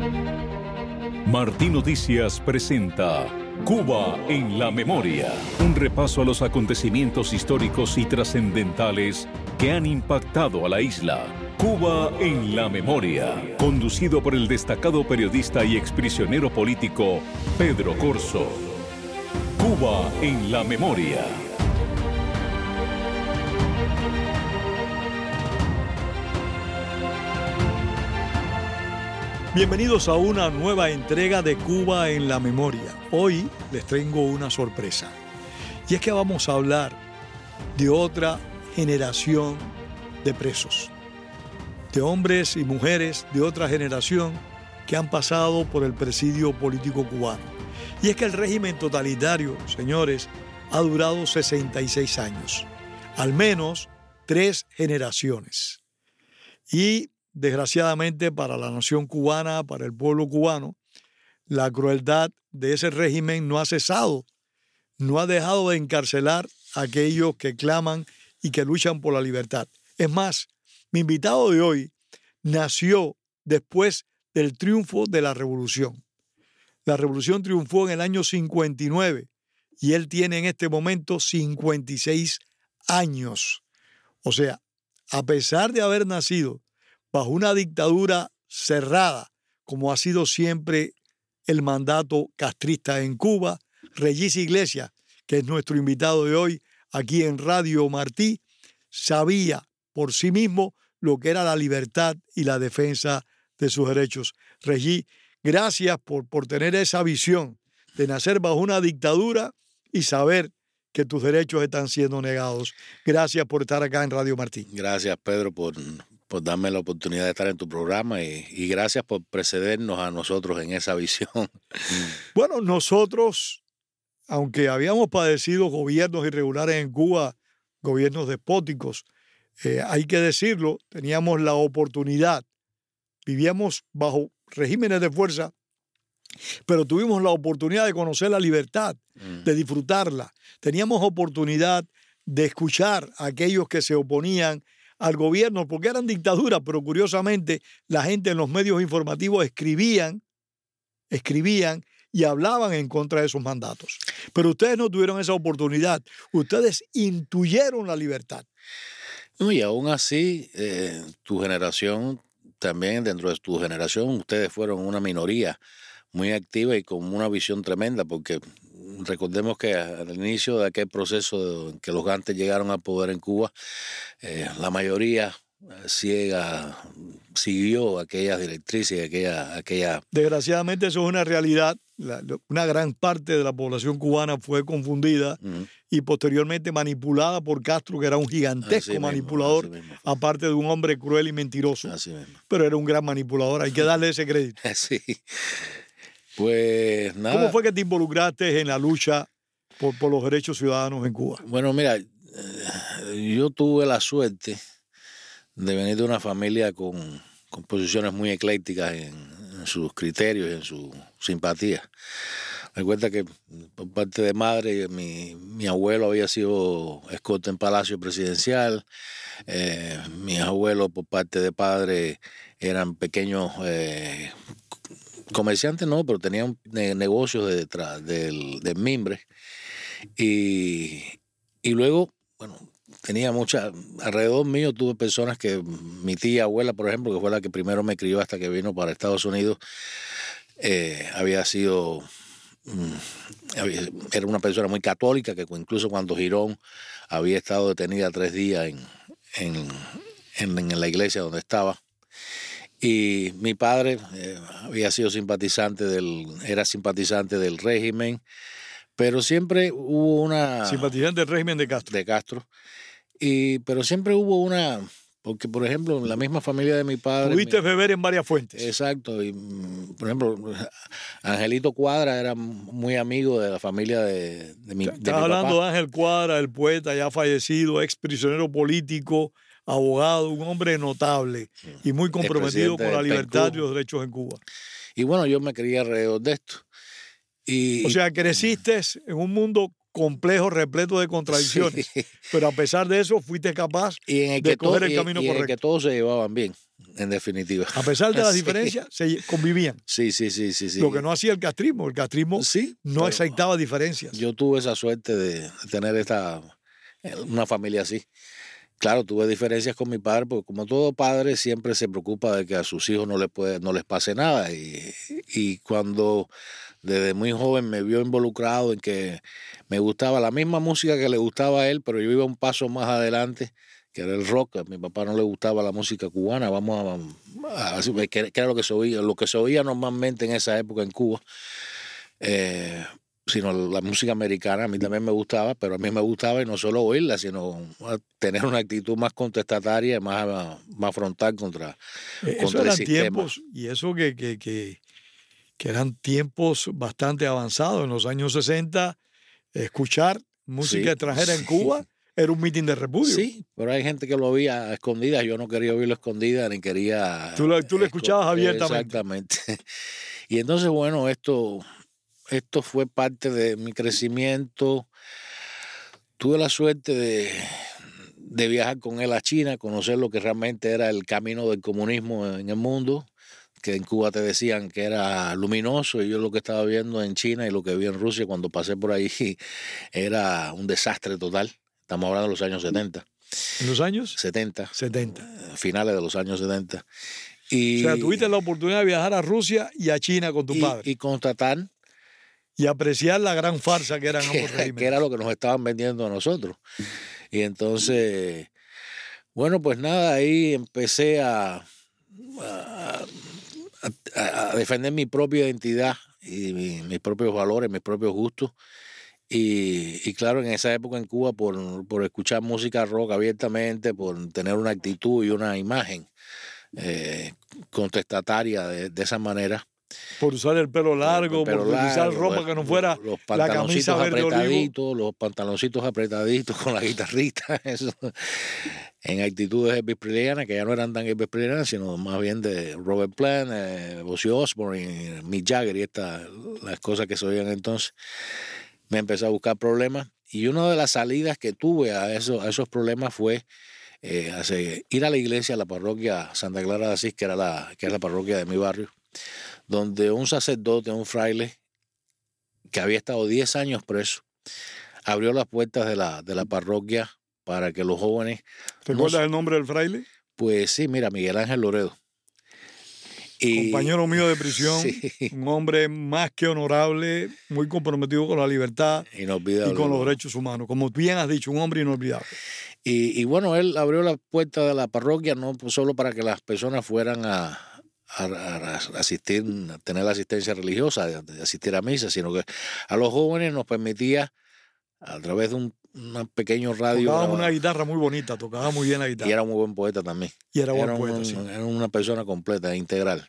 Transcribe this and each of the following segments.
Martí Noticias presenta Cuba en la Memoria, un repaso a los acontecimientos históricos y trascendentales que han impactado a la isla. Cuba en la Memoria, conducido por el destacado periodista y exprisionero político Pedro Corzo. Cuba en la Memoria. Bienvenidos a una nueva entrega de Cuba en la Memoria. Hoy les tengo una sorpresa. Y es que vamos a hablar de otra generación de presos. De hombres y mujeres de otra generación que han pasado por el presidio político cubano. Y es que el régimen totalitario, señores, ha durado 66 años. Al menos 3 generaciones. Y desgraciadamente para la nación cubana, para el pueblo cubano, la crueldad de ese régimen no ha cesado, no ha dejado de encarcelar a aquellos que claman y que luchan por la libertad. Es más, mi invitado de hoy nació después del triunfo de la revolución. La revolución triunfó en el año 59 y él tiene en este momento 56 años. O sea, a pesar de haber nacido bajo una dictadura cerrada, como ha sido siempre el mandato castrista en Cuba, Regis Iglesias, que es nuestro invitado de hoy aquí en Radio Martí, sabía por sí mismo lo que era la libertad y la defensa de sus derechos. Regis, gracias por tener esa visión de nacer bajo una dictadura y saber que tus derechos están siendo negados. Gracias por estar acá en Radio Martí. Gracias, Pedro, por darme la oportunidad de estar en tu programa y gracias por precedernos a nosotros en esa visión. Bueno, nosotros, aunque habíamos padecido gobiernos irregulares en Cuba, gobiernos despóticos, hay que decirlo, teníamos la oportunidad, vivíamos bajo regímenes de fuerza, pero tuvimos la oportunidad de conocer la libertad, de disfrutarla. Teníamos oportunidad de escuchar a aquellos que se oponían al gobierno, porque eran dictaduras, pero curiosamente la gente en los medios informativos escribían y hablaban en contra de esos mandatos. Pero ustedes no tuvieron esa oportunidad. Ustedes intuyeron la libertad. No, y aún así, tu generación, también dentro de tu generación, ustedes fueron una minoría muy activa y con una visión tremenda, porque recordemos que al inicio de aquel proceso en que los gantes llegaron al poder en Cuba, la mayoría ciega siguió aquellas directrices y aquella... Desgraciadamente eso es una realidad. Una gran parte de la población cubana fue confundida y posteriormente manipulada por Castro, que era un gigantesco manipulador, aparte de un hombre cruel y mentiroso. Así mismo. Pero era un gran manipulador, hay que darle ese crédito. Sí. Pues nada. ¿Cómo fue que te involucraste en la lucha por los derechos ciudadanos en Cuba? Bueno, mira, yo tuve la suerte de venir de una familia con posiciones muy eclécticas en sus criterios y en su simpatía. Recuerda que por parte de madre, mi abuelo había sido escolta en Palacio Presidencial, mis abuelos por parte de padre eran pequeños comerciantes, no, pero tenían negocios detrás del mimbre. Y luego, bueno, tenía alrededor mío tuve personas que, mi tía abuela, por ejemplo, que fue la que primero me crió hasta que vino para Estados Unidos, había sido, era una persona muy católica, que incluso cuando Girón había estado detenida 3 días en la iglesia donde estaba. Y mi padre había sido era simpatizante del régimen, pero siempre hubo una... Simpatizante del régimen de Castro. De Castro. Pero siempre hubo una... Porque, por ejemplo, en la misma familia de mi padre... Pudiste beber en varias fuentes. Exacto. Y, por ejemplo, Angelito Cuadra era muy amigo de la familia de mi papá. Estás hablando de Ángel Cuadra, el poeta ya fallecido, ex prisionero político, abogado, un hombre notable y muy comprometido con la libertad y los derechos en Cuba. Y bueno, yo me crié alrededor de esto. O sea, creciste en un mundo complejo, repleto de contradicciones. Sí. Pero a pesar de eso, fuiste capaz Y en el de que coger el y camino en el que correcto. todos se llevaban bien, en definitiva. A pesar de las Sí. diferencias, se convivían. Sí. Lo que no hacía el castrismo. El castrismo Sí, no aceptaba diferencias. yo tuve esa suerte de tener una familia así. Claro, tuve diferencias con mi padre, porque como todo padre siempre se preocupa de que a sus hijos no les pase nada. Y cuando desde muy joven me vio involucrado en que me gustaba la misma música que le gustaba a él, pero yo iba un paso más adelante, que era el rock. A mi papá no le gustaba la música cubana, que era lo que se oía normalmente en esa época en Cuba. Sino la música americana a mí también me gustaba, pero a mí me gustaba y no solo oírla, sino tener una actitud más contestataria y más frontal contra Eso el eran sistema. tiempos, y eso que eran tiempos bastante avanzados. En los años 60, escuchar música Sí, extranjera en sí. Cuba era un mitin de repudio. Sí, pero hay gente que lo oía a escondidas. Yo no quería oírlo a escondidas, ni quería... Tú lo escuchabas abiertamente. Exactamente. Y entonces, bueno, esto fue parte de mi crecimiento. Tuve la suerte de viajar con él a China, conocer lo que realmente era el camino del comunismo en el mundo, que en Cuba te decían que era luminoso, y yo lo que estaba viendo en China y lo que vi en Rusia cuando pasé por ahí era un desastre total. Estamos hablando de los años 70. ¿En los años? 70. 70. Finales de los años 70. O sea, tuviste la oportunidad de viajar a Rusia y a China con tu padre. Y constatar Y apreciar la gran farsa que eran ambos regímenes. que era lo que nos estaban vendiendo a nosotros. Y entonces, bueno, pues nada, ahí empecé a defender mi propia identidad y mis propios valores, mis propios gustos. Y claro, en esa época en Cuba, por escuchar música rock abiertamente, por tener una actitud y una imagen contestataria de esa manera. Por usar el pelo largo, por utilizar ropa que no fuera la camisa verde olivo. Los pantaloncitos apretaditos con la guitarrita, eso, en actitudes Elvis Presleyana, que ya no eran tan Elvis Presleyana, sino más bien de Robert Plant, Ozzy Osbourne, Mick Jagger y las cosas que se oían entonces. Me empecé a buscar problemas, y una de las salidas que tuve a esos problemas fue ir a la iglesia, a la parroquia Santa Clara de Asís, que es la parroquia de mi barrio, donde un sacerdote, un fraile, que había estado 10 años preso, abrió las puertas de la parroquia para que los jóvenes... ¿Recuerdas el nombre del fraile? Pues sí, mira, Miguel Ángel Loredo. Compañero mío de prisión, sí. Un hombre más que honorable, muy comprometido con la libertad y con los derechos humanos. Como bien has dicho, un hombre inolvidable. Y bueno, él abrió las puertas de la parroquia no solo para que las personas fueran a asistir, a tener la asistencia religiosa, de asistir a misa, sino que a los jóvenes nos permitía, a través de un pequeño radio... Tocaba una guitarra muy bonita, tocaba muy bien la guitarra. Y era muy buen poeta también. Y era buen poeta, sí. Era una persona completa, integral.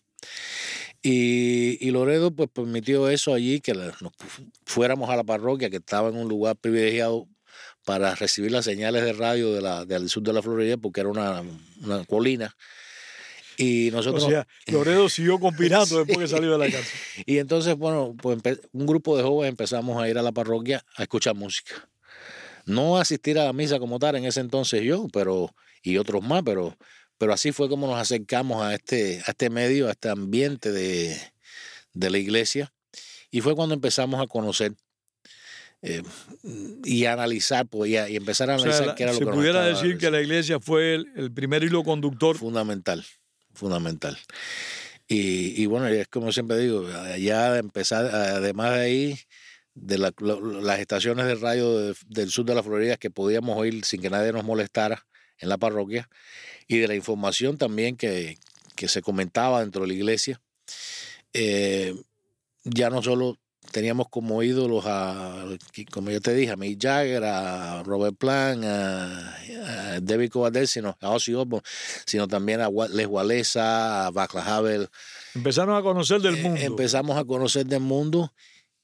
Y Loredo pues permitió eso allí, que nos fuéramos a la parroquia, que estaba en un lugar privilegiado para recibir las señales de radio del sur de la Florida, porque era una colina. Y nosotros... O sea, Loredo siguió conspirando después que salió de la cárcel. Y entonces, bueno, pues un grupo de jóvenes empezamos a ir a la parroquia a escuchar música. No asistir a la misa como tal en ese entonces yo, y otros más, pero así fue como nos acercamos a este medio, a este ambiente de la iglesia. Y fue cuando empezamos a conocer y a analizar, pues, y empezar a analizar qué era lo que nos estaba... Se pudiera decir que la iglesia fue el primer hilo conductor. Fundamental. Y bueno, es como siempre digo, ya empezar, además de ahí, de las estaciones de radio del sur de la Florida que podíamos oír sin que nadie nos molestara en la parroquia, y de la información también que se comentaba dentro de la iglesia, ya no solo teníamos como ídolos como yo te dije, a Mick Jagger, a Robert Plant, a David Coverdale, sino a Ozzy Osbourne, sino también a Les Wałęsa, a Václav Havel. Empezaron a conocer del mundo. Empezamos a conocer del mundo.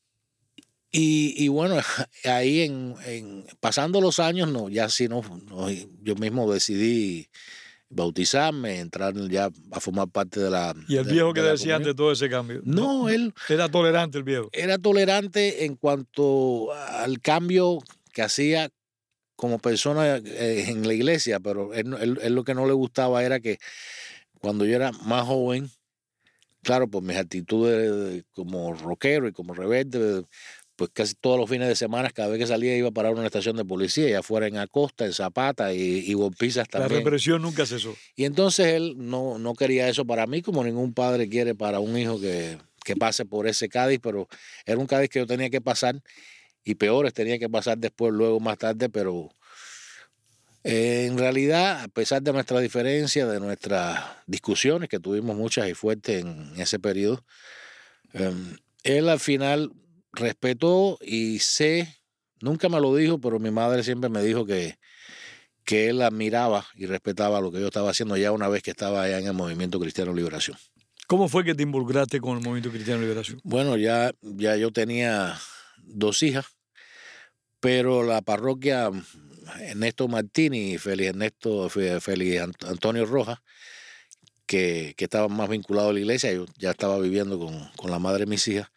Y bueno, ahí pasando los años, yo mismo decidí bautizarme, entrar ya a formar parte de la... ¿Y el viejo qué decía ante todo ese cambio? No, él... Era tolerante el viejo. Era tolerante en cuanto al cambio que hacía como persona en la iglesia, pero él lo que no le gustaba era que cuando yo era más joven, claro, por mis actitudes como rockero y como rebelde, pues casi todos los fines de semana, cada vez que salía iba a parar a una estación de policía, ya fuera en Acosta, en Zapata y Golpizas también. La represión nunca cesó. Y entonces él no quería eso para mí, como ningún padre quiere para un hijo que pase por ese Cádiz, pero era un Cádiz que yo tenía que pasar, y peores tenía que pasar después, luego más tarde, pero en realidad, a pesar de nuestra diferencia, de nuestras discusiones, que tuvimos muchas y fuertes en ese periodo, él al final respetó y nunca me lo dijo, pero mi madre siempre me dijo que él admiraba y respetaba lo que yo estaba haciendo ya una vez que estaba allá en el Movimiento Cristiano de Liberación. ¿Cómo fue que te involucraste con el Movimiento Cristiano de Liberación? Bueno, ya yo tenía 2 hijas, pero la parroquia Ernesto Martini y Félix Antonio Rojas, que estaban más vinculados a la iglesia, yo ya estaba viviendo con la madre de mis hijas,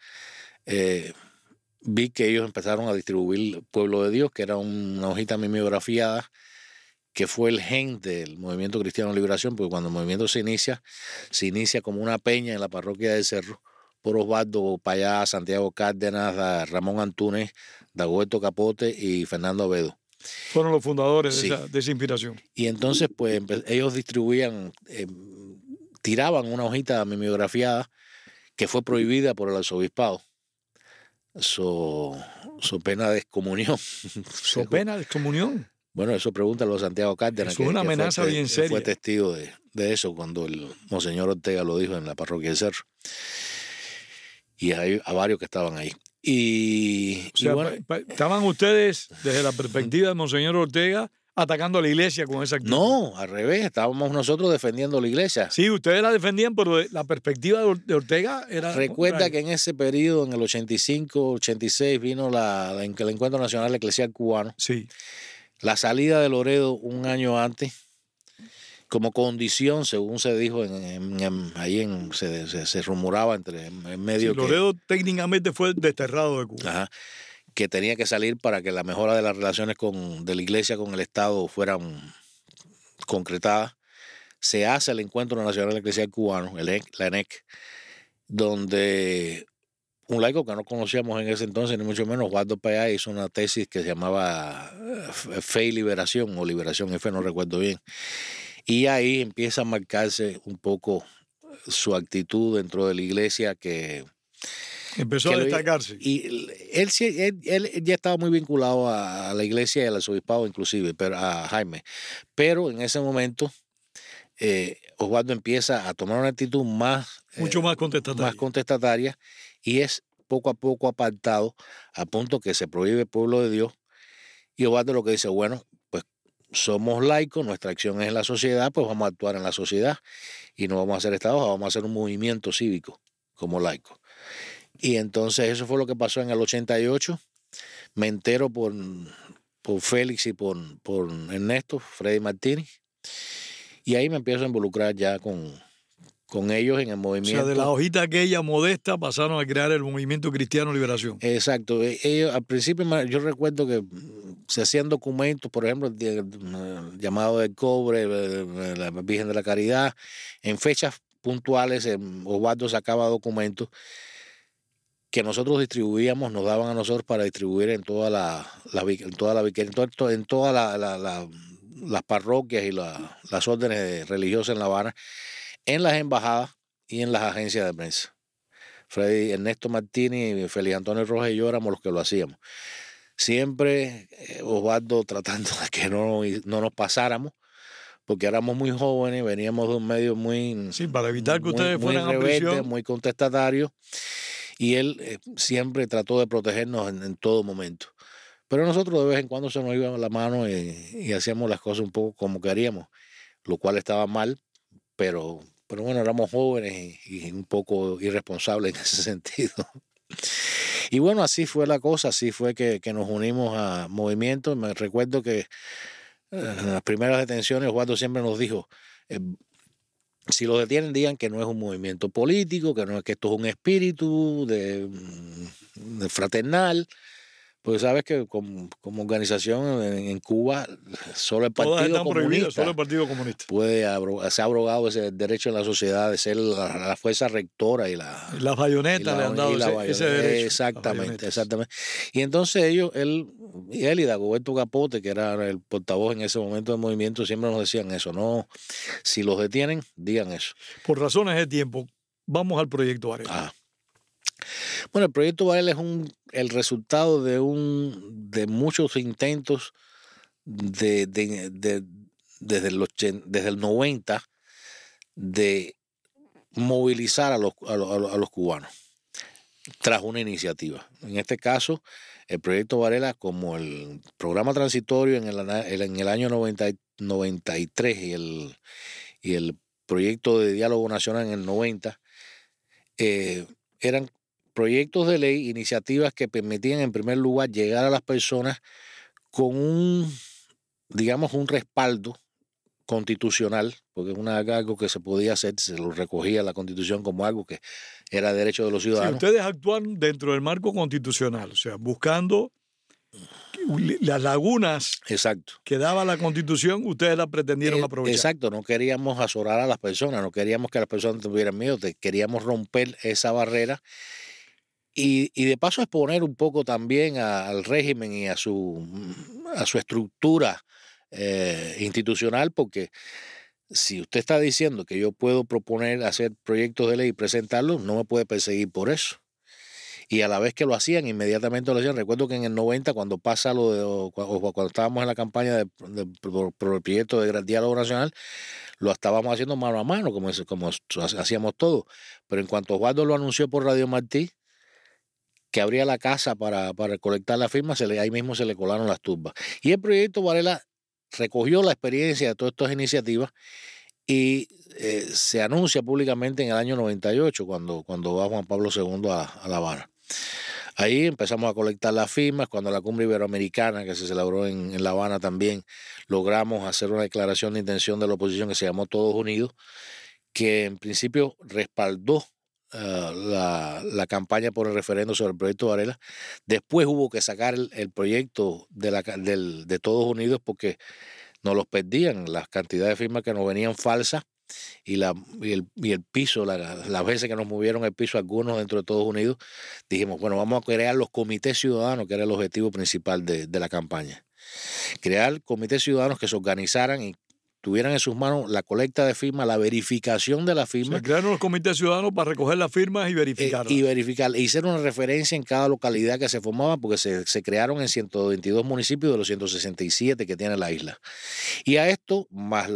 vi que ellos empezaron a distribuir Pueblo de Dios, que era una hojita mimeografiada, que fue el gen del Movimiento Cristiano de Liberación, porque cuando el movimiento se inicia como una peña en la parroquia del Cerro, por Osvaldo Payá, Santiago Cárdenas, Ramón Antúnez, Dagoberto Capote y Fernando Avedo. Fueron los fundadores Sí. de esa inspiración. Y entonces, pues, ellos distribuían, tiraban una hojita mimeografiada que fue prohibida por el arzobispado. So pena de excomunión. ¿So pena de excomunión? Bueno, eso pregúntalo a Santiago Cárdenas. Es una amenaza bien seria. Fue testigo de eso cuando el Monseñor Ortega lo dijo en la parroquia del Cerro. Y hay a varios que estaban ahí. O sea, bueno, estaban ustedes, desde la perspectiva de Monseñor Ortega, atacando a la iglesia con esa actitud. No, al revés, estábamos nosotros defendiendo la iglesia. Sí, ustedes la defendían, pero la perspectiva de Ortega era... Recuerda que en ese periodo, en el 85, 86, vino el Encuentro Nacional Eclesial Cubano. Sí. La salida de Loredo un año antes, como condición, según se dijo, se rumoraba en medio sí, Loredo técnicamente fue desterrado de Cuba. Ajá, que tenía que salir para que la mejora de las relaciones de la iglesia con el Estado fueran concretadas. Se hace el Encuentro Nacional Eclesial Cubano, la ENEC, donde un laico que no conocíamos en ese entonces, ni mucho menos, Osvaldo Payá, hizo una tesis que se llamaba Fe y Liberación, o Liberación y Fe, no recuerdo bien. Y ahí empieza a marcarse un poco su actitud dentro de la iglesia que... Empezó a destacarse. Y él ya estaba muy vinculado a la iglesia y al arzobispado inclusive, pero a Jaime. Pero en ese momento Osvaldo empieza a tomar una actitud mucho más contestataria, y es poco a poco apartado a punto que se prohíbe el pueblo de Dios. Y Osvaldo lo que dice, bueno, pues somos laicos, nuestra acción es en la sociedad, pues vamos a actuar en la sociedad y no vamos a hacer estados, vamos a hacer un movimiento cívico como laicos. Y entonces eso fue lo que pasó en el 88. Me entero por Félix y por Ernesto, Freddy Martínez. Y ahí me empiezo a involucrar ya con ellos en el movimiento. O sea, de la hojita aquella modesta pasaron a crear el Movimiento Cristiano Liberación. Exacto. Ellos, al principio yo recuerdo que se hacían documentos, por ejemplo, el llamado del cobre, la Virgen de la Caridad. En fechas puntuales, Osvaldo sacaba documentos que nosotros distribuíamos, nos daban a nosotros para distribuir en todas las parroquias y las órdenes religiosas en La Habana, en las embajadas y en las agencias de prensa. Ernesto Martínez y Félix Antonio Rojas y yo éramos los que lo hacíamos. Siempre Osvaldo tratando de que no nos pasáramos, porque éramos muy jóvenes, veníamos de un medio muy... Sí, para evitar que ustedes fueran a rebelde, prisión. muy contestatarios. Y él siempre trató de protegernos en todo momento. Pero nosotros de vez en cuando se nos iba la mano y hacíamos las cosas un poco como queríamos, lo cual estaba mal, pero bueno, éramos jóvenes y un poco irresponsables en ese sentido. Y bueno, así fue la cosa, así fue que nos unimos a movimientos. Me recuerdo que en las primeras detenciones Osvaldo siempre nos dijo, si lo detienen, digan que no es un movimiento político, que no es que esto es un espíritu de fraternal. Pues sabes que como organización en Cuba solo el Todas Partido están prohibidas, Comunista solo el Partido Comunista. se ha abrogado ese derecho en la sociedad de ser la fuerza rectora y las bayonetas le han dado ese derecho. Exactamente. Y entonces él y Dagoberto Capote, que era el portavoz en ese momento del movimiento, siempre nos decían eso, no, si los detienen, digan eso. Por razones de tiempo, vamos al proyecto Varela. Bueno, el proyecto Varela es el resultado de muchos intentos desde el 90 de movilizar a los cubanos tras una iniciativa. En este caso, el proyecto Varela, como el programa transitorio en el año 93 y el proyecto de diálogo nacional en el 90, eran proyectos de ley, iniciativas que permitían en primer lugar llegar a las personas con un respaldo constitucional, porque es algo que se podía hacer, se lo recogía la Constitución como algo que era derecho de los ciudadanos. Sí, ustedes actúan dentro del marco constitucional, o sea, buscando las lagunas que daba la Constitución, ustedes la pretendieron aprovechar. Exacto, no queríamos azorar a las personas, no queríamos que las personas tuvieran miedo, queríamos romper esa barrera. Y de paso exponer un poco también al régimen y a su estructura institucional, porque si usted está diciendo que yo puedo proponer hacer proyectos de ley y presentarlos, no me puede perseguir por eso. Y a la vez que lo hacían, inmediatamente lo hacían. Recuerdo que en el 90, cuando pasa cuando estábamos en la campaña por el proyecto de diálogo nacional, lo estábamos haciendo mano a mano, como hacíamos todo. Pero en cuanto Osvaldo lo anunció por Radio Martí, que abría la casa para colectar las firmas, ahí mismo se le colaron las turbas. Y el proyecto Varela recogió la experiencia de todas estas iniciativas y se anuncia públicamente en el año 98, cuando va Juan Pablo II a La Habana. Ahí empezamos a colectar las firmas. Cuando la cumbre iberoamericana, que se celebró en La Habana también, logramos hacer una declaración de intención de la oposición que se llamó Todos Unidos, que en principio respaldó la campaña por el referendo sobre el proyecto Varela. Después hubo que sacar el proyecto de Todos Unidos porque nos los perdían, las cantidades de firmas que nos venían falsas y el piso, las veces que nos movieron el piso algunos dentro de Todos Unidos. Dijimos, bueno, vamos a crear los comités ciudadanos, que era el objetivo principal de la campaña. Crear comités ciudadanos que se organizaran y tuvieran en sus manos la colecta de firmas, la verificación de las firmas. Se crearon los comités ciudadanos para recoger las firmas y verificarlas. E hicieron una referencia en cada localidad que se formaba, porque se crearon en 122 municipios de los 167 que tiene la isla. Y a esto, más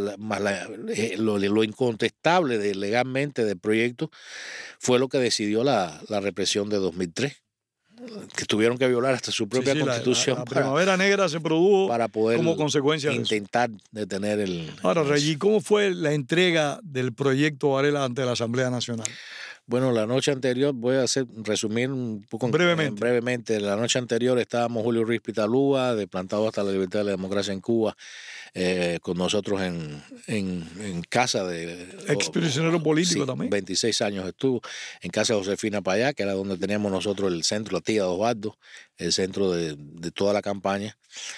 lo incontestable legalmente del proyecto, fue lo que decidió la represión de 2003. Que tuvieron que violar hasta su propia constitución. La Primavera Negra se produjo para poder como consecuencia de intentar detener el... Ahora, Reggie, ¿cómo fue la entrega del proyecto Varela ante la Asamblea Nacional? Bueno, la noche anterior, resumir un poco brevemente. La noche anterior estábamos Julio Ruiz Pitalúa, de Plantado hasta la Libertad y la Democracia en Cuba, con nosotros en casa de... Exprisionero político también. 26 años estuvo en casa de Josefina Payá, que era donde teníamos nosotros el centro, la tía de Osvaldo, el centro de toda la campaña.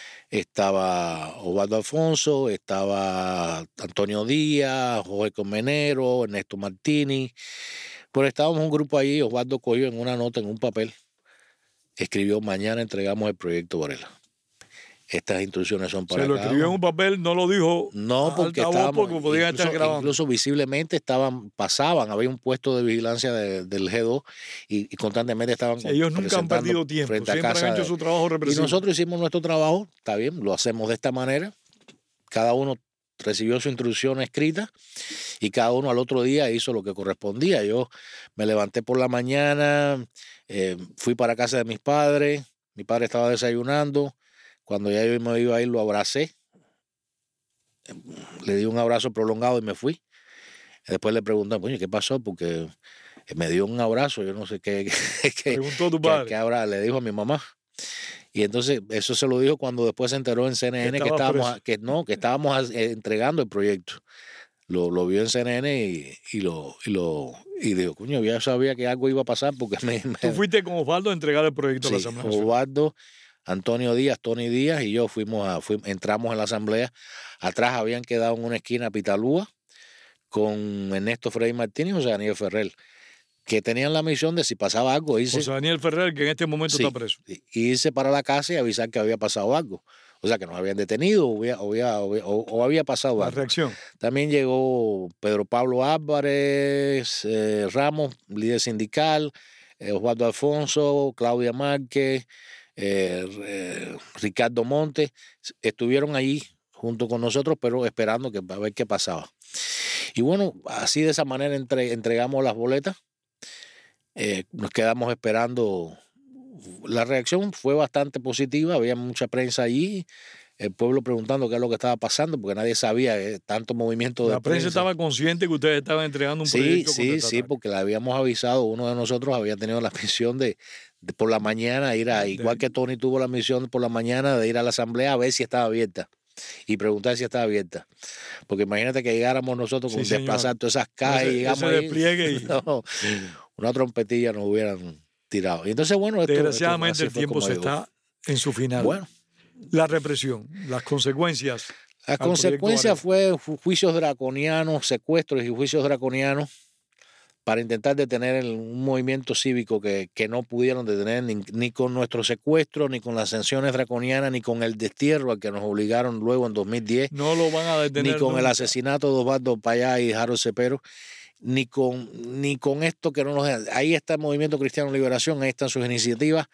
Estaba Osvaldo Alfonso, estaba Antonio Díaz, Jorge Comenero, Ernesto Martini. Pero estábamos un grupo ahí. Osvaldo cogió en una nota, en un papel, escribió: mañana entregamos el proyecto Varela. Estas instrucciones son para... Se lo escribió en un papel, no lo dijo. No, porque estábamos, porque podían estar grabando. Incluso visiblemente pasaban, había un puesto de vigilancia del G2 y constantemente estaban... Sí, ellos nunca han perdido tiempo, siempre han hecho su trabajo represivo. Y nosotros hicimos nuestro trabajo, está bien, lo hacemos de esta manera. Cada uno recibió su instrucción escrita y cada uno al otro día hizo lo que correspondía. Yo me levanté por la mañana, fui para casa de mis padres, mi padre estaba desayunando. Cuando ya yo me iba a ir, lo abracé, le di un abrazo prolongado y me fui. Después le pregunté, oye, ¿qué pasó? Porque me dio un abrazo, yo no sé qué. Preguntó tu padre. ¿Qué le dijo a mi mamá? Y entonces eso se lo dijo cuando después se enteró en CNN que estábamos entregando el proyecto. lo vio en CNN y dijo, coño, ya sabía que algo iba a pasar porque Tú fuiste con Osvaldo a entregar el proyecto a la Asamblea Nacional. Osvaldo, Antonio Díaz, Tony Díaz y yo entramos en la Asamblea. Atrás habían quedado en una esquina Pitalúa con Ernesto Frei Martínez y José Daniel Ferrer, que tenían la misión de si pasaba algo irse. José Daniel Ferrer, que en este momento está preso. Irse para la casa y avisar que había pasado algo. O sea, que nos habían detenido o había pasado algo. La reacción. También llegó Pedro Pablo Álvarez Ramos, líder sindical, Osvaldo Alfonso, Claudia Márquez, Ricardo Montes. Estuvieron allí junto con nosotros, pero esperando a ver qué pasaba. Y bueno, así de esa manera entregamos las boletas. Nos quedamos esperando. La reacción fue bastante positiva, había mucha prensa allí, el pueblo preguntando qué es lo que estaba pasando, porque nadie sabía tanto movimiento de prensa. La prensa estaba consciente que ustedes estaban entregando un proyecto. Sí, porque le habíamos avisado, uno de nosotros había tenido la misión de por la mañana igual que Tony tuvo la misión por la mañana de ir a la asamblea a ver si estaba abierta y preguntar si estaba abierta. Porque imagínate que llegáramos nosotros con desplazar todas esas cajas y llegamos ese despliegue no, una trompetilla nos hubieran tirado. Y entonces, bueno, desgraciadamente el tiempo se está en su final. Bueno, la represión, las consecuencias. Las consecuencias fue juicios draconianos, secuestros y juicios draconianos para intentar detener un movimiento cívico que no pudieron detener ni con nuestro secuestro, ni con las sanciones draconianas, ni con el destierro al que nos obligaron luego en 2010. No lo van a detener. Ni con el asesinato de Osvaldo Payá y Harold Cepero. Ni con esto que no nos... Ahí está el Movimiento Cristiano Liberación, ahí están sus iniciativas.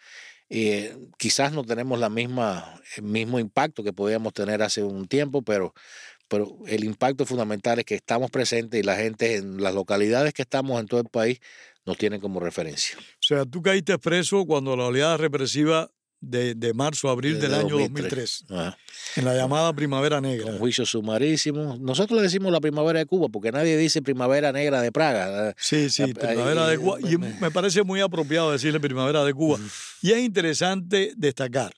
Quizás no tenemos el mismo impacto que podíamos tener hace un tiempo, pero el impacto fundamental es que estamos presentes y la gente en las localidades que estamos en todo el país nos tienen como referencia. O sea, tú caíste preso cuando la oleada represiva de marzo a abril del año 2003. En la llamada Primavera Negra. Con juicios sumarísimos. Nosotros le decimos la Primavera de Cuba porque nadie dice Primavera Negra de Praga. Sí, Primavera de Cuba. Y me parece muy apropiado decirle Primavera de Cuba. Y es interesante destacar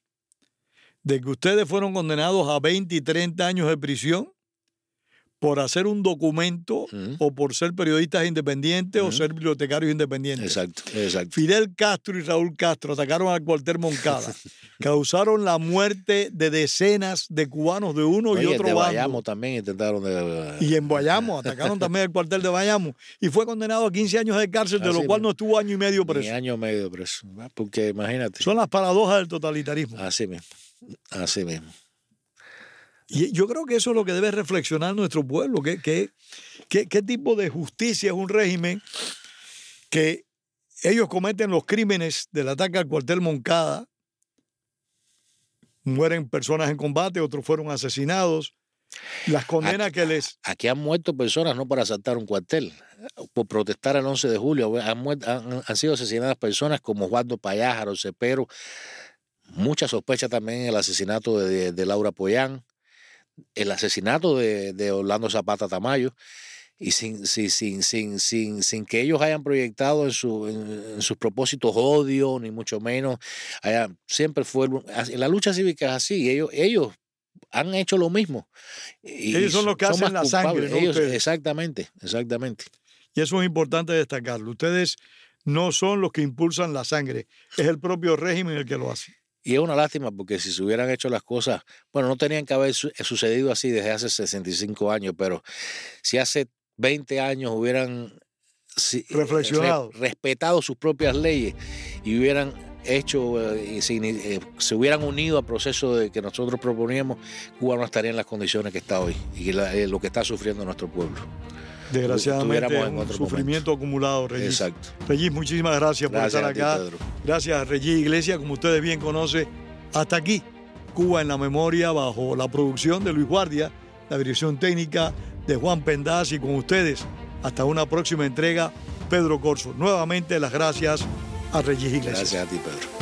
de que ustedes fueron condenados a 20 y 30 años de prisión por hacer un documento o por ser periodistas independientes o ser bibliotecarios independientes. Exacto. Fidel Castro y Raúl Castro atacaron al cuartel Moncada, causaron la muerte de decenas de cubanos de uno y otro bando. En Bayamo también intentaron Y en Bayamo, atacaron también el cuartel de Bayamo. Y fue condenado a 15 años de cárcel, de lo cual no estuvo año y medio preso. Ni año y medio preso. Porque imagínate. Son las paradojas del totalitarismo. Así mismo. Y yo creo que eso es lo que debe reflexionar nuestro pueblo. ¿Qué tipo de justicia es un régimen que ellos cometen los crímenes del ataque al cuartel Moncada? Mueren personas en combate, otros fueron asesinados. Las condenas que les... Aquí han muerto personas no por asaltar un cuartel, por protestar el 11 de julio. Han sido asesinadas personas como Osvaldo Payá, Harold Cepero. Mucha sospecha también en el asesinato de Laura Pollán. El asesinato de Orlando Zapata Tamayo, y sin que ellos hayan proyectado en sus propósitos odio, ni mucho menos. Siempre fue... La lucha cívica es así, ellos han hecho lo mismo. Ellos son los que hacen la sangre, ¿no? Ellos, exactamente. Y eso es importante destacarlo. Ustedes no son los que impulsan la sangre, es el propio régimen el que lo hace. Y es una lástima porque si se hubieran hecho las cosas, bueno, no tenían que haber sucedido así desde hace 65 años, pero si hace 20 años hubieran reflexionado, respetado sus propias leyes y hubieran hecho, se hubieran unido al proceso que nosotros proponíamos, Cuba no estaría en las condiciones que está hoy y lo que está sufriendo nuestro pueblo. Desgraciadamente, un sufrimiento acumulado, Regis. Exacto. Regis, muchísimas gracias por estar acá. Gracias a Regis Iglesias, como ustedes bien conocen. Hasta aquí, Cuba en la Memoria, bajo la producción de Luis Guardia, la dirección técnica de Juan Pendaz, y con ustedes, hasta una próxima entrega, Pedro Corso. Nuevamente, las gracias a Regis Iglesias. Gracias a ti, Pedro.